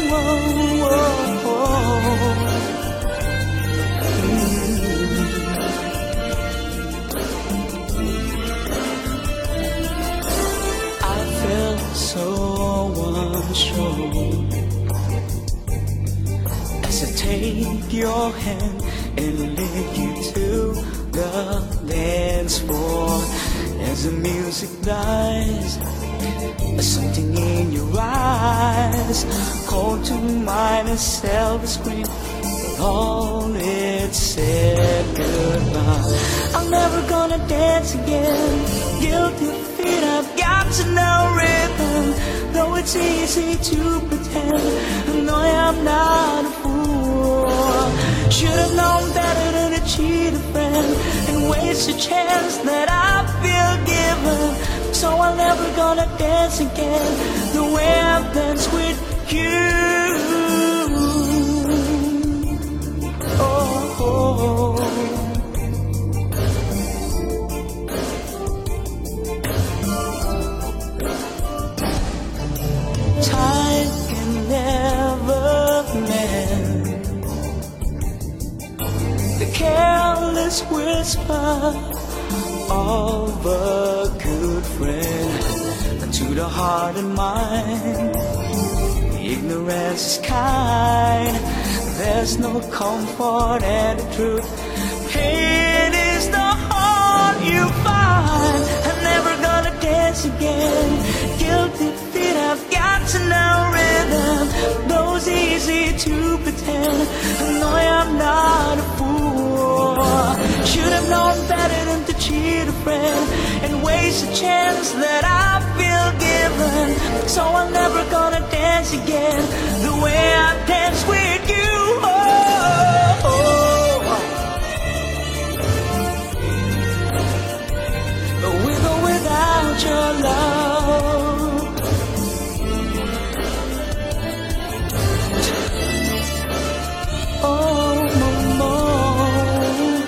I felt so unsure as I take your hand and lead you to the dance floor. As the music dies, something in your eyes called to mind a selfish scream. All it said goodbye. I'm never gonna dance again. Guilty feet, I've got to know rhythm. Though it's easy to pretend, no, I'm not a fool. Should have known better than to cheat a friend and waste a chance that I feel given. So I'm never gonna dance again the way I've danced with you. Time can never mend the careless whisper of a good friend to the heart and mind. Ignorance is kind. There's no comfort and the truth. Pain is the heart you find. I'm never gonna dance again. Guilty feet, I've got to know rhythm. Those easy to pretend. No, I'm not a fool. Should have known better than to cheat a friend and waste a chance that I feel given. So I'm never gonna dance again the way I dance with you. With or without your love. Oh, no more.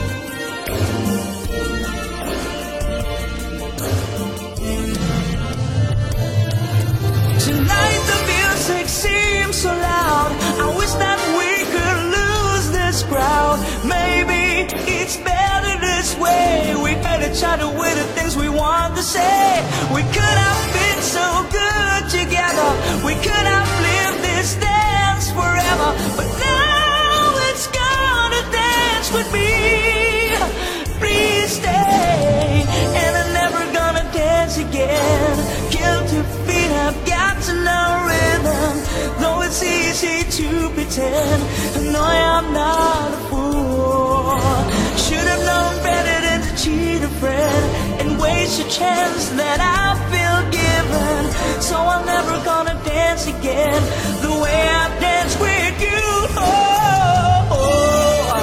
Tonight the music seems so loud. I wish that we could lose this crowd. Maybe it's better this way. We hurt each other with the things we want to say. We could have been so good together. We could have lived this dance forever. But now it's gonna dance with me. Please stay. And I'm never gonna dance again. Guilty feet, I've got to know rhythm. Though it's easy to pretend. No, I'm not a fool. Should have known better than to cheat a friend and waste a chance that I feel given. So I'm never gonna dance again the way I dance with you. Oh, oh,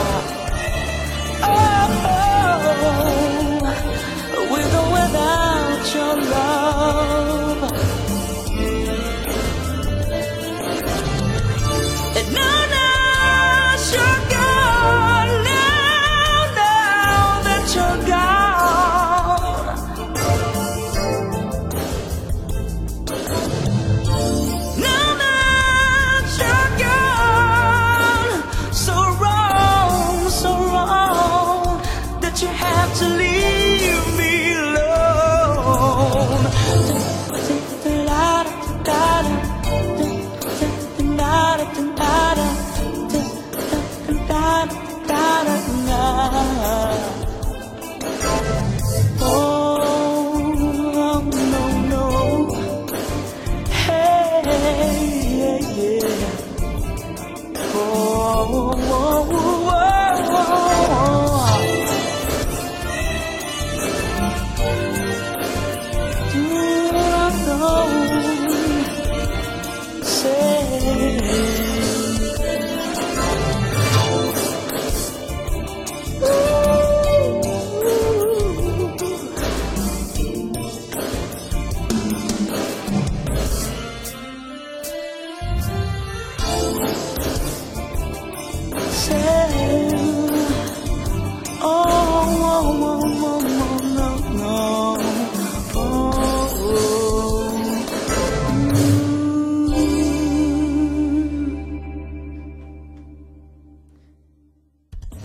oh, oh. With or without your love. And now you're gone. Now that you're gone. Now that you're gone. So wrong that you have to leave me alone. Oh, no, no. Hey, yeah, yeah. Oh, oh, oh, oh. Do I know? Say. Say